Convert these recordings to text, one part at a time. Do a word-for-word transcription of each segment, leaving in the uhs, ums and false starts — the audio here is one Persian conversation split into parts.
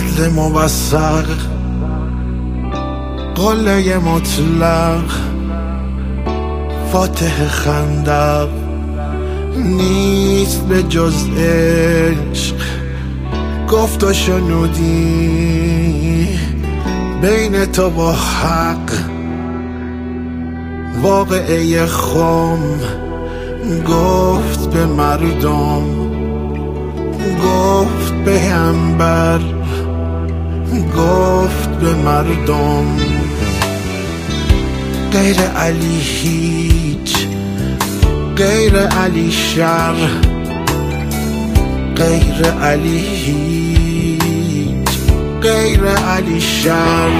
عدل موثق، قله مطلق، فاتح خندق، نیست به جز عشق گفت و شنودی بین تو با حق. واقعه خم گفت به مردم، گفت به همبر، گفت به مردم. غیر علی هیچ، غیر علی شر، غیر علی هیچ، غیر علی شر.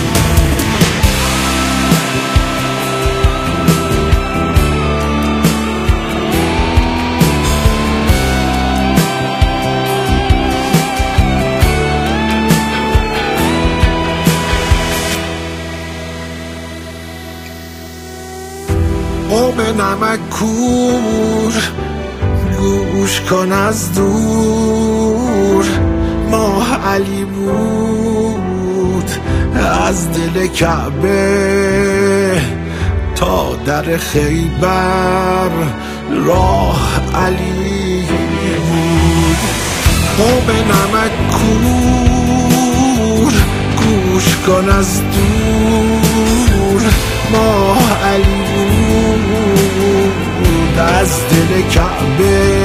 قوم نمک کور گوش کن از دور، ماه علی بود از دل کعبه تا در خیبر راه علی بود. قوم نمک کور گوش کن از دور، ماه علی بود از دل کعبه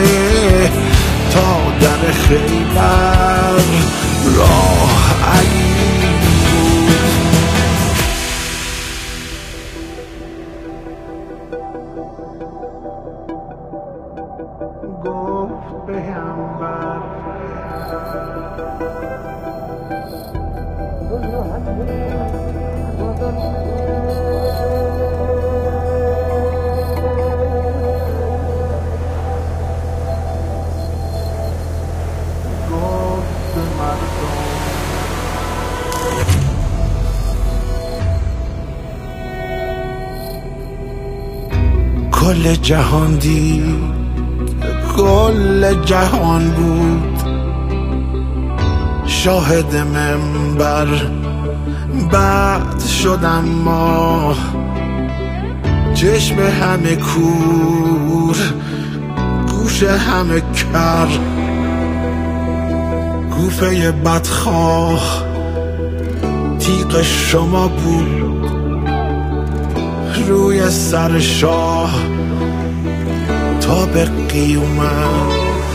تا در خیبر راه علی بود. گفت به همبر کل جهان دید، کل جهان بود شاهد منبر. بعد شدم ما چشم همه کور، گوش همه کر، کوفه بدخواه تیغ شما بود روی سر شاه تا به قیامت.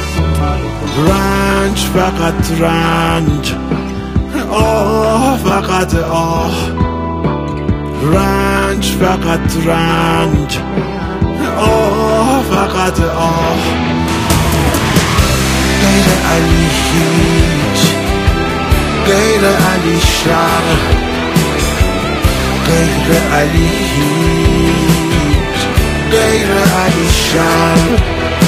رنج فقط رنج، آه فقط آه، رنج فقط رنج، آه فقط آه. غیر علی هیچ، غیر علی شر، غیر علی هیچ، غیر علی شر.